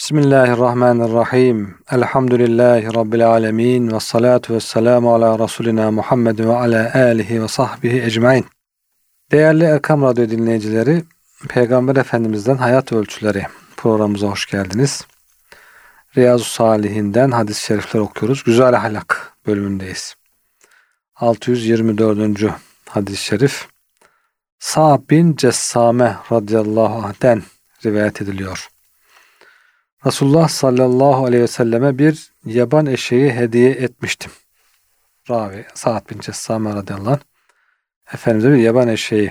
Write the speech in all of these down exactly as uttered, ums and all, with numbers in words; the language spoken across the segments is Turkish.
Bismillahirrahmanirrahim. Elhamdülillahi Rabbil alemin. Ve salatu ve selamu ala Resulina Muhammed ve ala alihi ve sahbihi ecmain. Değerli Erkam Radyo dinleyicileri, Peygamber Efendimiz'den Hayat Ölçüleri programımıza hoş geldiniz. Riyazu Salihinden hadis-i şerifler okuyoruz. Güzel Ahlak bölümündeyiz. altı yüz yirmi dördüncü hadis-i şerif Sa'b bin Cessame radıyallahu anh'ten rivayet ediliyor. Resulullah sallallahu aleyhi ve selleme bir yaban eşeği hediye etmiştim. Ravi Sa'd bin Cessame radıyallahu anh Efendimiz'e bir yaban eşeği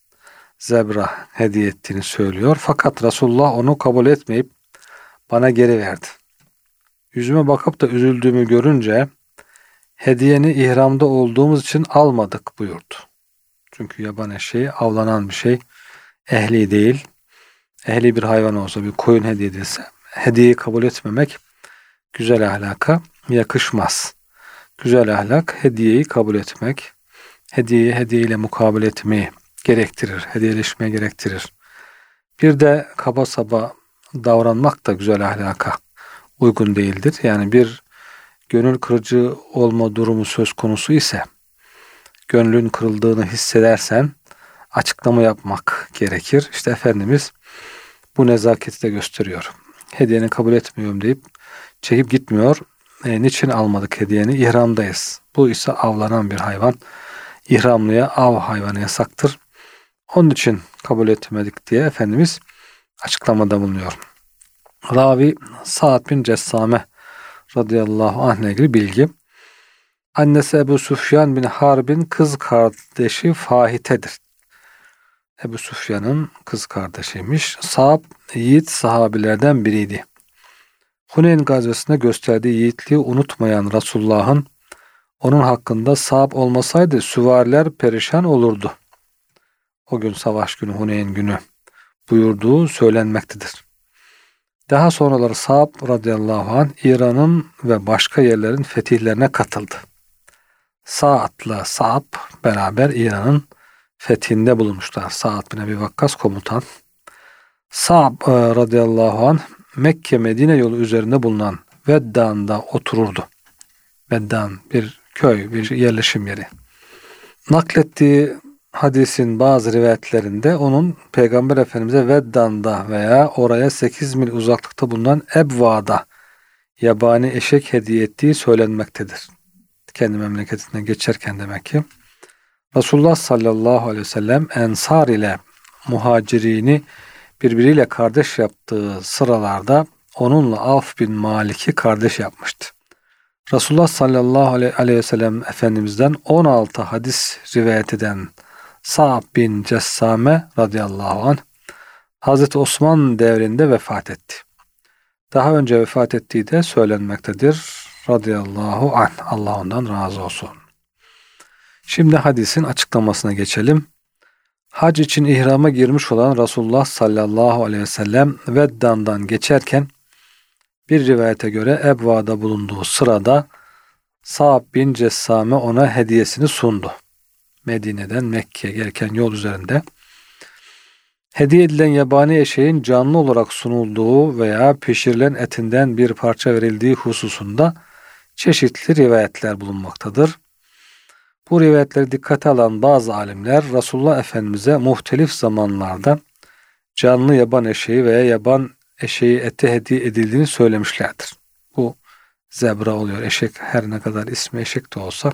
zebra hediye ettiğini söylüyor. Fakat Resulullah onu kabul etmeyip bana geri verdi. Yüzüme bakıp da üzüldüğümü görünce hediyeni ihramda olduğumuz için almadık buyurdu. Çünkü yaban eşeği avlanan bir şey, ehli değil. Ehli bir hayvan olsa, bir koyun hediye edilse hediyeyi kabul etmemek güzel ahlaka yakışmaz. Güzel ahlak hediyeyi kabul etmek, hediyeyi hediyeyle mukabele etmeyi gerektirir, hediyeleşmeyi gerektirir. Bir de kaba saba davranmak da güzel ahlaka uygun değildir. Yani bir gönül kırıcı olma durumu söz konusu ise, gönlün kırıldığını hissedersen açıklama yapmak gerekir. İşte Efendimiz bu nezaketi de gösteriyor. Hediyeni kabul etmiyorum deyip çekip gitmiyor. E, niçin almadık hediyeni? İhramdayız. Bu ise avlanan bir hayvan. İhramlıya av hayvanı yasaktır. Onun için kabul etmedik diye Efendimiz açıklamada bulunuyor. Ravi Sa'd bin Cessame radıyallahu anh ile ilgili bilgi. Annesi Ebu Süfyan bin Harb'in kız kardeşi Fahite'dir. Ebu Süfyan'ın kız kardeşiymiş. Sa'b yiğit sahabilerden biriydi. Huneyn gazvesinde gösterdiği yiğitliği unutmayan Resulullah'ın onun hakkında Sa'b olmasaydı süvariler perişan olurdu. O gün savaş günü, Huneyn günü buyurduğu söylenmektedir. Daha sonraları Sa'b radıyallahu anh İran'ın ve başka yerlerin fetihlerine katıldı. Sa'd'la Sa'b beraber İran'ın fethinde bulunmuşlar. Sa'd bin Ebi Vakkas komutan. Sa'b radıyallahu anh Mekke-Medine yolu üzerinde bulunan Veddan'da otururdu. Veddan bir köy, bir yerleşim yeri. Naklettiği hadisin bazı rivayetlerinde onun Peygamber Efendimiz'e Veddan'da veya oraya sekiz mil uzaklıkta bulunan Ebva'da yabani eşek hediye ettiği söylenmektedir. Kendi memleketinden geçerken demek ki. Resulullah sallallahu aleyhi ve sellem Ensar ile Muhacirini birbiriyle kardeş yaptığı sıralarda onunla Avf bin Malik'i kardeş yapmıştı. Resulullah sallallahu aleyhi ve sellem Efendimiz'den on altı hadis rivayet eden Sa'b bin Cessame radıyallahu anh Hazreti Osman devrinde vefat etti. Daha önce vefat ettiği de söylenmektedir. Radıyallahu anh. Allah ondan razı olsun. Şimdi hadisin açıklamasına geçelim. Hac için ihrama girmiş olan Resulullah sallallahu aleyhi ve sellem Veddan'dan geçerken bir rivayete göre Ebva'da bulunduğu sırada Sa'b bin Cessame ona hediyesini sundu. Medine'den Mekke'ye gelirken yol üzerinde. Hediye edilen yabani eşeğin canlı olarak sunulduğu veya pişirilen etinden bir parça verildiği hususunda çeşitli rivayetler bulunmaktadır. Bu rivayetleri dikkate alan bazı alimler Resulullah Efendimiz'e muhtelif zamanlarda canlı yaban eşeği veya yaban eşeği eti hediye edildiğini söylemişlerdir. Bu zebra oluyor. Eşek her ne kadar ismi eşek de olsa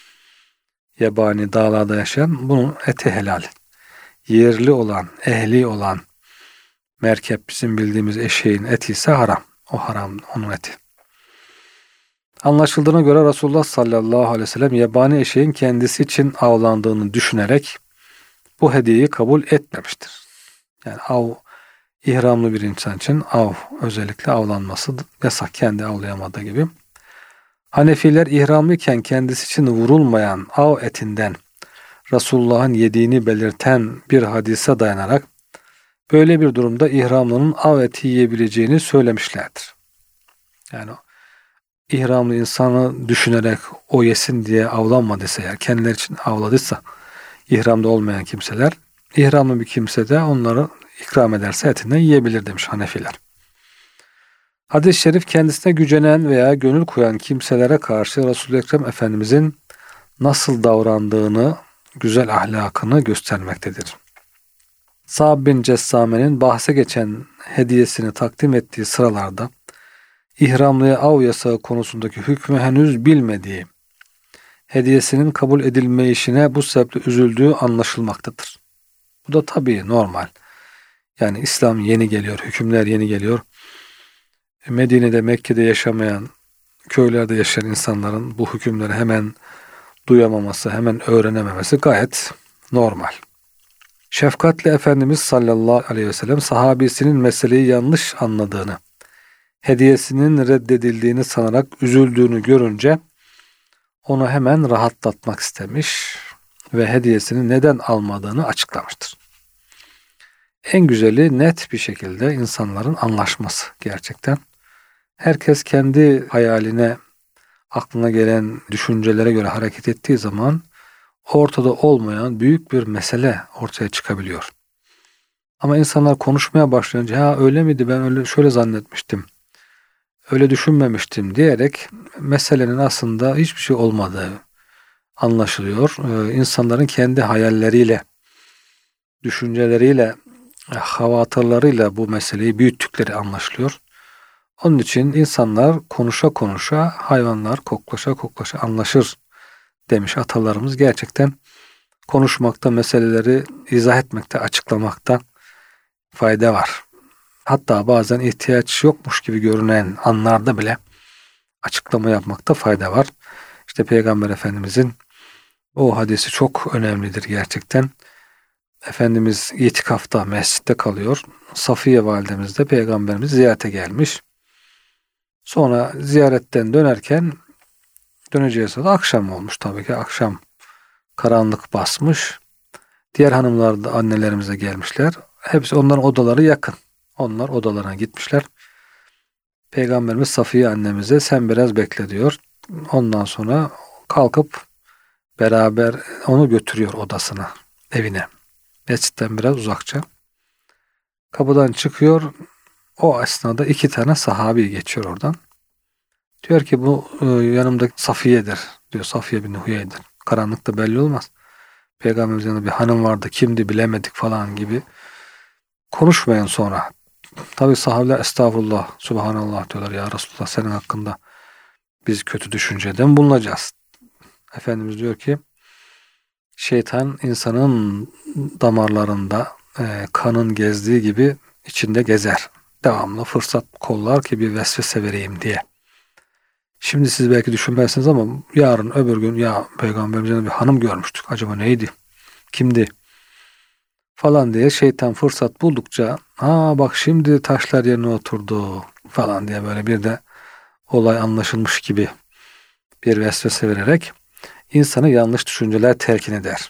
yabani dağlarda yaşayan bunun eti helal. Yerli olan, ehli olan merkep bizim bildiğimiz eşeğin eti ise haram. O haram onun eti. Anlaşıldığına göre Resulullah sallallahu aleyhi ve sellem yabani eşeğin kendisi için avlandığını düşünerek bu hediyeyi kabul etmemiştir. Yani av, ihramlı bir insan için av, özellikle avlanması yasak, kendi avlayamadığı gibi. Hanefiler ihramlıyken kendisi için vurulmayan av etinden Resulullah'ın yediğini belirten bir hadise dayanarak böyle bir durumda ihramlının av eti yiyebileceğini söylemişlerdir. Yani ihramlı insanı düşünerek o yesin diye avlanmadıysa, eğer kendileri için avladıysa ihramda olmayan kimseler, ihramlı bir kimse de onları ikram ederse etinden yiyebilir demiş Hanefiler. Hadis-i şerif kendisine gücenen veya gönül koyan kimselere karşı Resul-i Ekrem Efendimizin nasıl davrandığını, güzel ahlakını göstermektedir. Sa'b bin Cessame'nin bahse geçen hediyesini takdim ettiği sıralarda ihramlıya av yasağı konusundaki hükmü henüz bilmediği, hediyesinin kabul edilmeyişine bu sebeple üzüldüğü anlaşılmaktadır. Bu da tabii normal. Yani İslam yeni geliyor, hükümler yeni geliyor. Medine'de, Mekke'de yaşamayan, köylerde yaşayan insanların bu hükümleri hemen duyamaması, hemen öğrenememesi gayet normal. Şefkatli Efendimiz sallallahu aleyhi ve sellem sahabesinin meseleyi yanlış anladığını, hediyesinin reddedildiğini sanarak üzüldüğünü görünce onu hemen rahatlatmak istemiş ve hediyesini neden almadığını açıklamıştır. En güzeli net bir şekilde insanların anlaşması gerçekten. Herkes kendi hayaline, aklına gelen düşüncelere göre hareket ettiği zaman ortada olmayan büyük bir mesele ortaya çıkabiliyor. Ama insanlar konuşmaya başlayınca ha öyle miydi, ben öyle şöyle zannetmiştim, öyle düşünmemiştim diyerek meselenin aslında hiçbir şey olmadığı anlaşılıyor. Ee, insanların kendi hayalleriyle, düşünceleriyle, havatırlarıyla bu meseleyi büyüttükleri anlaşılıyor. Onun için insanlar konuşa konuşa, hayvanlar koklaşa koklaşa anlaşır demiş atalarımız. Gerçekten konuşmakta, meseleleri izah etmekte, açıklamakta fayda var. Hatta bazen ihtiyaç yokmuş gibi görünen anlarda bile açıklama yapmakta fayda var. İşte Peygamber Efendimizin o hadisi çok önemlidir gerçekten. Efendimiz itikafta, mescitte kalıyor. Safiye validemiz de Peygamberimiz ziyarete gelmiş. Sonra ziyaretten dönerken döneceği sırada akşam olmuş tabii ki. Akşam karanlık basmış. Diğer hanımlar da annelerimize gelmişler. Hepsi onların odaları yakın. Onlar odalarına gitmişler. Peygamberimiz Safiye annemize sen biraz bekle diyor. Ondan sonra kalkıp beraber onu götürüyor odasına, evine. Mescitten biraz uzakça. Kapıdan çıkıyor. O esnada iki tane sahabi geçiyor oradan. Diyor ki bu e, yanımdaki Safiye'dir diyor. Safiye bin Huyey'dir. Karanlıkta belli olmaz. Peygamberimizin yanında bir hanım vardı, kimdi bilemedik falan gibi. Konuşmayın sonra. Tabi sahabeler estağfurullah, subhanallah diyorlar, ya Resulullah senin hakkında biz kötü düşünceden bulunacağız. Efendimiz diyor ki şeytan insanın damarlarında e, kanın gezdiği gibi içinde gezer. Devamlı fırsat kollar ki bir vesvese vereyim diye. Şimdi siz belki düşünmezsiniz ama yarın öbür gün ya Peygamberimizden bir hanım görmüştük. Acaba neydi? Kimdi? Falan diye şeytan fırsat buldukça ha bak şimdi taşlar yerine oturdu falan diye böyle bir de olay anlaşılmış gibi bir vesvese vererek insanı yanlış düşünceler telkin eder.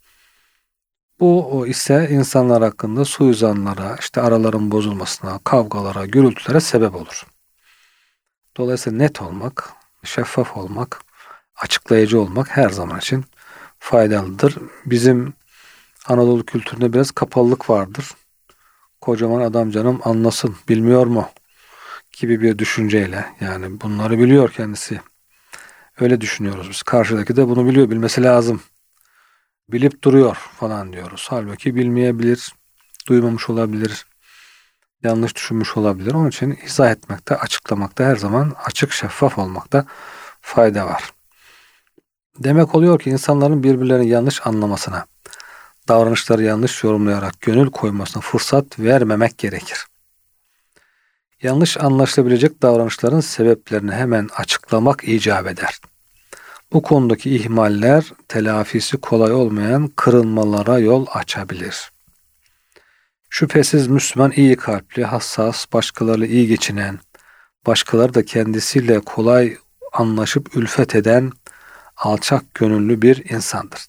Bu ise insanlar hakkında suizanlara, işte araların bozulmasına, kavgalara, gürültülere sebep olur. Dolayısıyla net olmak, şeffaf olmak, açıklayıcı olmak her zaman için faydalıdır. Bizim Anadolu kültüründe biraz kapalılık vardır. Kocaman adam canım anlasın, bilmiyor mu? Gibi bir düşünceyle, yani bunları biliyor kendisi. Öyle düşünüyoruz biz. Karşıdaki de bunu biliyor, bilmesi lazım. Bilip duruyor falan diyoruz. Halbuki bilmeyebilir, duymamış olabilir, yanlış düşünmüş olabilir. Onun için izah etmekte, açıklamakta her zaman açık, şeffaf olmakta fayda var. Demek oluyor ki insanların birbirlerini yanlış anlamasına, davranışları yanlış yorumlayarak gönül koymasına fırsat vermemek gerekir. Yanlış anlaşılabilecek davranışların sebeplerini hemen açıklamak icap eder. Bu konudaki ihmaller telafisi kolay olmayan kırılmalara yol açabilir. Şüphesiz Müslüman iyi kalpli, hassas, başkalarıyla iyi geçinen, başkaları da kendisiyle kolay anlaşıp ülfet eden, alçak gönüllü bir insandır.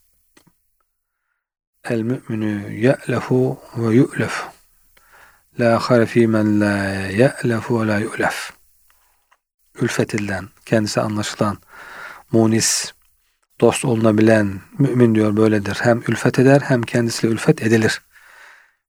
El mü'minü ye'lefu ve yu'lef. La hayre fî men la ye'lefu ve la yu'lef. Ülfet edilen, kendisi anlaşılan, munis, dost olunabilen mümin diyor böyledir. Hem ülfet eder hem kendisiyle ülfet edilir.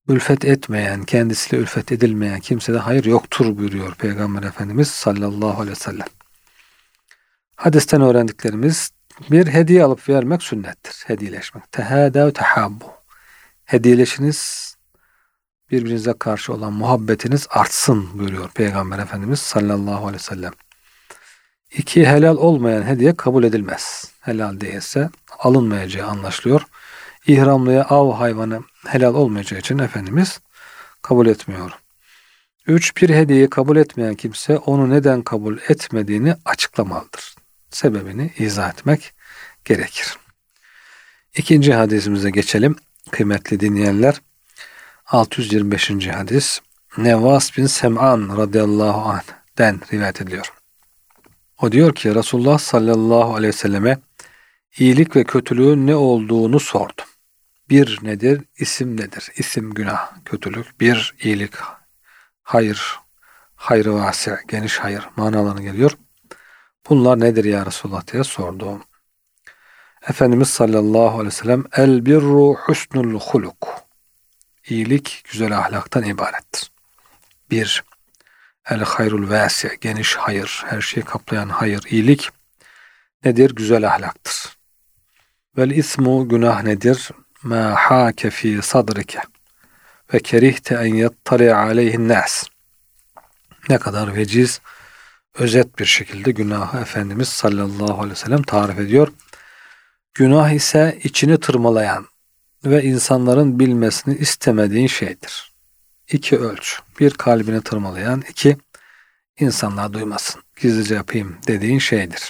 ülfet etmeyen, kendisiyle ülfet edilmeyen kimsede hayır yoktur buyuruyor Peygamber Efendimiz sallallahu aleyhi ve sellem. Hadisten öğrendiklerimiz: bir, hediye alıp vermek sünnettir. Hediyeleşmek. Tehâdâv tehabbu. Hediyeleşiniz, birbirinize karşı olan muhabbetiniz artsın buyuruyor Peygamber Efendimiz sallallahu aleyhi ve sellem. İki, helal olmayan hediye kabul edilmez. Helal değilse alınmayacağı anlaşılıyor. İhramlıya av hayvanı helal olmayacağı için Efendimiz kabul etmiyor. Üç, bir hediyeyi kabul etmeyen kimse onu neden kabul etmediğini açıklamalıdır. Sebebini izah etmek gerekir. İkinci hadisimize geçelim. Kıymetli dinleyenler, altı yüz yirmi beşinci hadis Nevvas bin Sem'an radıyallahu anh'den rivayet ediliyor. O diyor ki Resulullah sallallahu aleyhi ve selleme iyilik ve kötülüğün ne olduğunu sordum. Bir nedir? İsim nedir? İsim günah, kötülük. Bir iyilik, hayır, hayrı vasi, geniş hayır manalarına geliyor. Bunlar nedir ya Resulullah diye sordum. Efendimiz sallallahu aleyhi ve sellem el birru husnul huluk. İyilik güzel ahlaktan ibarettir. Bir, el hayrul vasi, geniş hayır, her şeyi kaplayan hayır, iyilik nedir? Güzel ahlaktır. Vel ismu, günah nedir? Ma hake fi sadrike ve kerihte en yettali aleyhin nas. Ne kadar veciz, özet bir şekilde günahı Efendimiz sallallahu aleyhi ve sellem tarif ediyor. Günah ise içini tırmalayan ve insanların bilmesini istemediğin şeydir. İki ölç. Bir, kalbini tırmalayan. İki, insanlar duymasın, gizlice yapayım dediğin şeydir.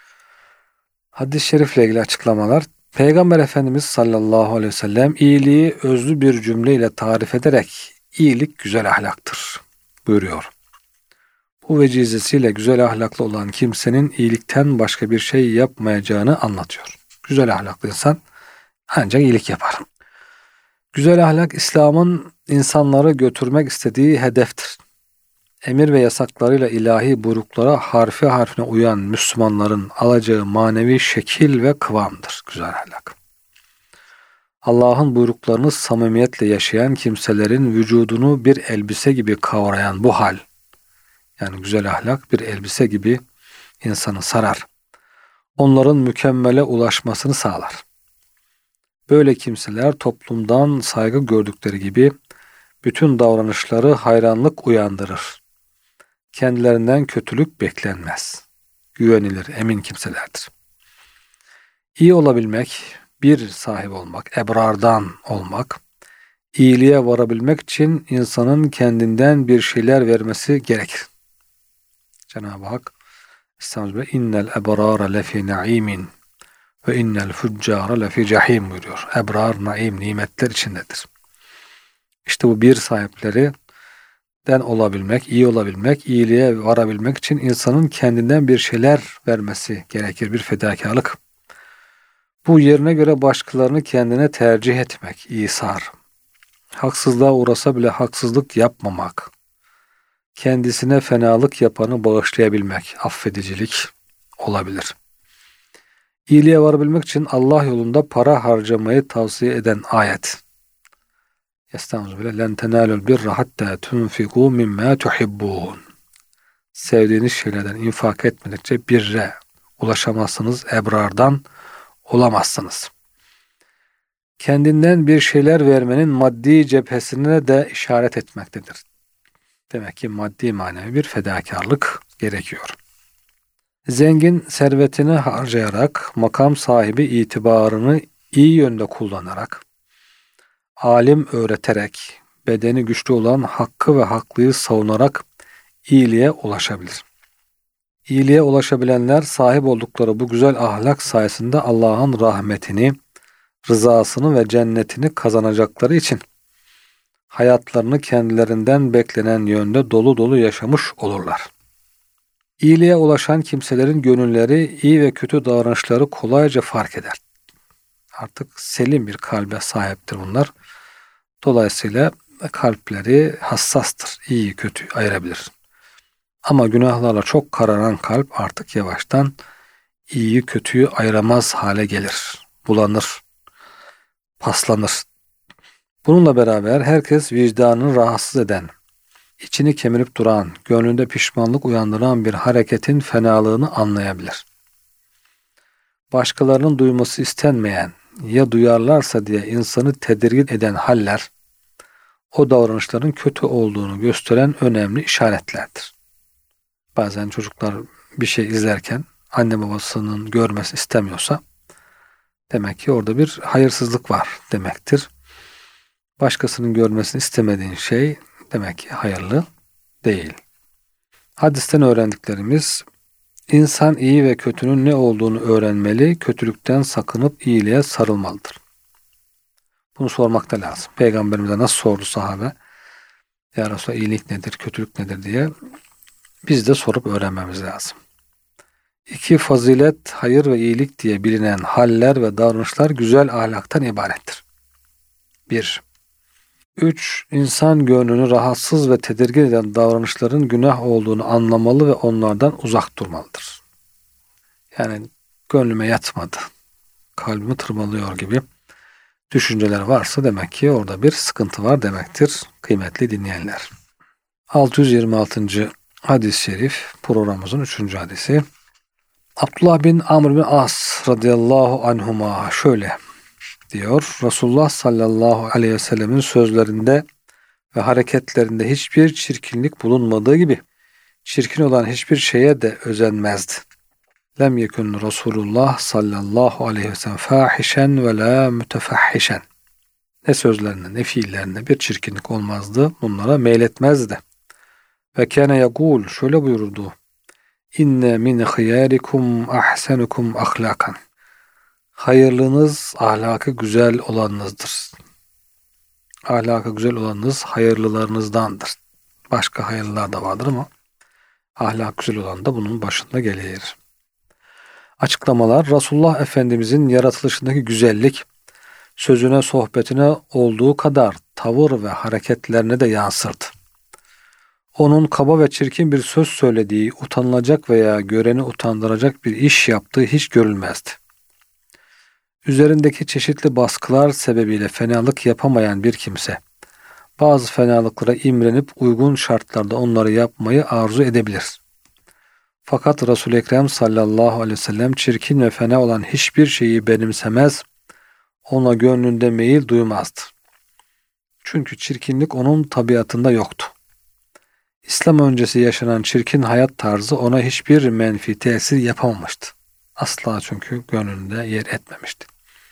Hadis-i şerifle ilgili açıklamalar. Peygamber Efendimiz sallallahu aleyhi ve sellem iyiliği özlü bir cümleyle tarif ederek iyilik güzel ahlaktır buyuruyor. Bu vecizesiyle güzel ahlaklı olan kimsenin iyilikten başka bir şey yapmayacağını anlatıyor. Güzel ahlaklı insan ancak iyilik yapar. Güzel ahlak İslam'ın insanları götürmek istediği hedeftir. Emir ve yasaklarıyla ilahi buyruklara harfi harfine uyan Müslümanların alacağı manevi şekil ve kıvamdır güzel ahlak. Allah'ın buyruklarını samimiyetle yaşayan kimselerin vücudunu bir elbise gibi kavrayan bu hal, yani güzel ahlak bir elbise gibi insanı sarar. Onların mükemmele ulaşmasını sağlar. Böyle kimseler toplumdan saygı gördükleri gibi bütün davranışları hayranlık uyandırır. Kendilerinden kötülük beklenmez. Güvenilir, emin kimselerdir. İyi olabilmek, bir sahip olmak, ebrardan olmak, iyiliğe varabilmek için insanın kendinden bir şeyler vermesi gerekir. Cenab-ı Hak Estağfirullah, innel ebrara lefi naimin ve innel fuccara lefi cahim buyuruyor. Ebrar, naim, nimetler içindedir. İşte bu bir sahipleri den olabilmek, iyi olabilmek, iyiliğe varabilmek için insanın kendinden bir şeyler vermesi gerekir, bir fedakarlık. Bu yerine göre başkalarını kendine tercih etmek, İsar. Haksızlığa uğrasa bile haksızlık yapmamak. Kendisine fenalık yapanı bağışlayabilmek, affedicilik olabilir. İyiliğe varabilmek için Allah yolunda para harcamayı tavsiye eden ayet. Estağfirullah. Len tenalul birra hatta tunfiku mimma tuhibbun. Sevdiğiniz şeylerden infak etmedikçe birre ulaşamazsınız, ebrardan olamazsınız. Kendinden bir şeyler vermenin maddi cephesine de işaret etmektedir. Demek ki maddi manevi bir fedakarlık gerekiyor. Zengin servetini harcayarak, makam sahibi itibarını iyi yönde kullanarak, alim öğreterek, bedeni güçlü olan hakkı ve haklıyı savunarak iyiliğe ulaşabilir. İyiliğe ulaşabilenler sahip oldukları bu güzel ahlak sayesinde Allah'ın rahmetini, rızasını ve cennetini kazanacakları için hayatlarını kendilerinden beklenen yönde dolu dolu yaşamış olurlar. İyiliğe ulaşan kimselerin gönülleri iyi ve kötü davranışları kolayca fark eder. Artık selim bir kalbe sahiptir bunlar. Dolayısıyla kalpleri hassastır. İyi kötü ayırabilir. Ama günahlarla çok kararan kalp artık yavaştan iyiyi kötüyü ayıramaz hale gelir. Bulanır. Paslanır. Bununla beraber herkes vicdanını rahatsız eden, içini kemirip duran, gönlünde pişmanlık uyandıran bir hareketin fenalığını anlayabilir. Başkalarının duyması istenmeyen, ya duyarlarsa diye insanı tedirgin eden haller, o davranışların kötü olduğunu gösteren önemli işaretlerdir. Bazen çocuklar bir şey izlerken anne babasının görmesi istemiyorsa demek ki orada bir hayırsızlık var demektir. Başkasının görmesini istemediğin şey demek ki hayırlı değil. Hadisten öğrendiklerimiz, insan iyi ve kötünün ne olduğunu öğrenmeli, kötülükten sakınıp iyiliğe sarılmalıdır. Bunu sormak da lazım. Peygamberimize nasıl sordu sahabe? Ya Resulallah, iyilik nedir, kötülük nedir diye biz de sorup öğrenmemiz lazım. İki, fazilet, hayır ve iyilik diye bilinen haller ve davranışlar güzel ahlaktan ibarettir. Bir. Üç, insan gönlünü rahatsız ve tedirgin eden davranışların günah olduğunu anlamalı ve onlardan uzak durmalıdır. Yani gönlüme yatmadı, kalbimi tırmalıyor gibi düşünceler varsa demek ki orada bir sıkıntı var demektir kıymetli dinleyenler. altı yüz yirmi altıncı hadis-i şerif programımızın üçüncü hadisi. Abdullah bin Amr bin As radıyallahu anhuma şöyle diyor. Resulullah sallallahu aleyhi ve sellemin sözlerinde ve hareketlerinde hiçbir çirkinlik bulunmadığı gibi çirkin olan hiçbir şeye de özenmezdi. Lem yekun Resulullah sallallahu aleyhi ve sellem fahişen ve la mütefahhişen. Ne sözlerinde ne fiillerinde bir çirkinlik olmazdı. Bunlara meyletmezdi. Ve kâne yekûl, şöyle buyurdu. İnne min khiyarikum ahsenukum ahlakan. Hayırlınız ahlakı güzel olanınızdır. Ahlakı güzel olanınız hayırlılarınızdandır. Başka hayırlılar da vardır ama ahlak güzel olan da bunun başında gelir. Açıklamalar, Resulullah Efendimizin yaratılışındaki güzellik, sözüne sohbetine olduğu kadar tavır ve hareketlerine de yansırdı. Onun kaba ve çirkin bir söz söylediği, utanılacak veya göreni utandıracak bir iş yaptığı hiç görülmezdi. Üzerindeki çeşitli baskılar sebebiyle fenalık yapamayan bir kimse, bazı fenalıklara imrenip uygun şartlarda onları yapmayı arzu edebilir. Fakat Resul-i Ekrem sallallahu aleyhi ve sellem çirkin ve fena olan hiçbir şeyi benimsemez, ona gönlünde meyil duymazdı. Çünkü çirkinlik onun tabiatında yoktu. İslam öncesi yaşanan çirkin hayat tarzı ona hiçbir menfi tesir yapamamıştı. Asla, çünkü gönlünde yer etmemişti.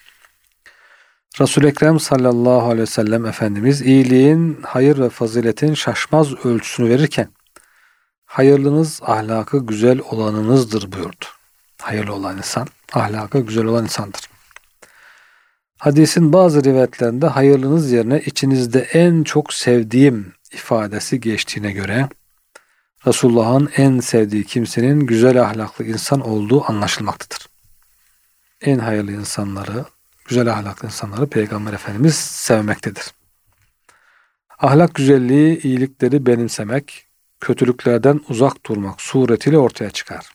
Resul-i Ekrem sallallahu aleyhi ve sellem Efendimiz iyiliğin, hayır ve faziletin şaşmaz ölçüsünü verirken hayırlınız ahlakı güzel olanınızdır buyurdu. Hayırlı olan insan, ahlakı güzel olan insandır. Hadisin bazı rivayetlerinde hayırlınız yerine içinizde en çok sevdiğim ifadesi geçtiğine göre Resulullah'ın en sevdiği kimsenin güzel ahlaklı insan olduğu anlaşılmaktadır. En hayırlı insanları, güzel ahlaklı insanları Peygamber Efendimiz sevmektedir. Ahlak güzelliği, iyilikleri benimsemek, kötülüklerden uzak durmak suretiyle ortaya çıkar.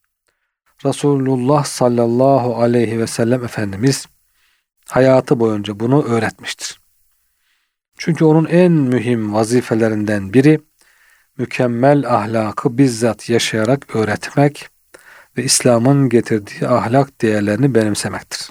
Resulullah sallallahu aleyhi ve sellem Efendimiz hayatı boyunca bunu öğretmiştir. Çünkü onun en mühim vazifelerinden biri mükemmel ahlakı bizzat yaşayarak öğretmek ve İslam'ın getirdiği ahlak değerlerini benimsemektir.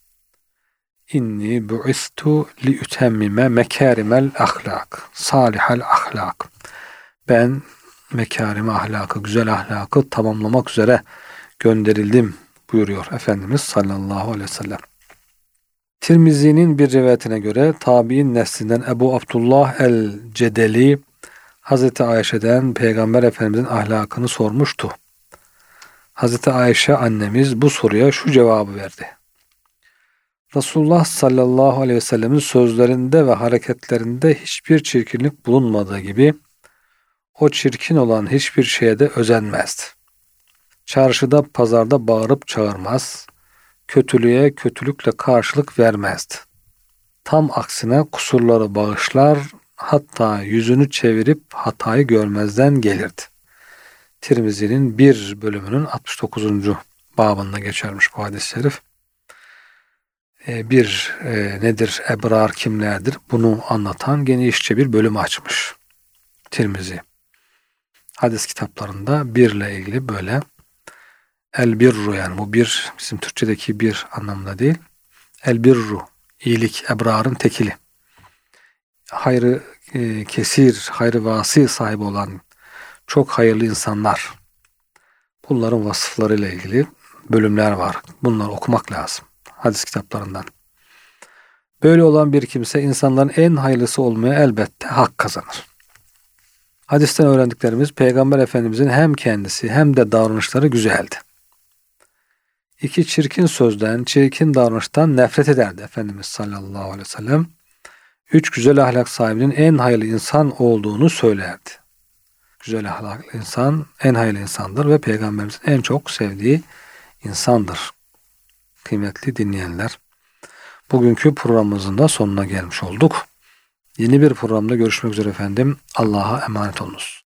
İnni bu'istu li ütemmime mekârimel ahlak, salihal ahlak. Ben mekârim ahlakı, güzel ahlakı tamamlamak üzere gönderildim buyuruyor Efendimiz sallallahu aleyhi ve sellem. Tirmizi'nin bir rivayetine göre tabi'in neslinden Ebu Abdullah el-Cedeli Hazreti Ayşe'den Peygamber Efendimizin ahlakını sormuştu. Hazreti Ayşe annemiz bu soruya şu cevabı verdi. Resulullah sallallahu aleyhi ve sellemin sözlerinde ve hareketlerinde hiçbir çirkinlik bulunmadığı gibi o çirkin olan hiçbir şeye de özenmezdi. Çarşıda, pazarda bağırıp çağırmaz, kötülüğe kötülükle karşılık vermezdi. Tam aksine kusurları bağışlar, hatta yüzünü çevirip hatayı görmezden gelirdi. Tirmizi'nin bir bölümünün altmış dokuzuncu babında geçermiş bu hadis-i şerif. e, bir e, nedir, ebrar kimlerdir bunu anlatan genişçe bir bölüm açmış Tirmizi. Hadis kitaplarında birle ilgili böyle el birru, yani bu bir bizim Türkçedeki bir anlamda değil. El birru, iyilik, ebrarın tekili. Hayrı e, kesir, hayrı vasi sahibi olan çok hayırlı insanlar. Bunların vasıflarıyla ilgili bölümler var. Bunları okumak lazım hadis kitaplarından. Böyle olan bir kimse insanların en hayırlısı olmaya elbette hak kazanır. Hadisten öğrendiklerimiz, Peygamber Efendimizin hem kendisi hem de davranışları güzeldi. İki çirkin sözden, çirkin davranıştan nefret ederdi Efendimiz sallallahu aleyhi ve sellem. Üç güzel ahlak sahibinin en hayırlı insan olduğunu söylerdi. Güzel ahlaklı insan en hayırlı insandır ve Peygamberimizin en çok sevdiği insandır. Kıymetli dinleyenler, bugünkü programımızın da sonuna gelmiş olduk. Yeni bir programda görüşmek üzere efendim. Allah'a emanet olunuz.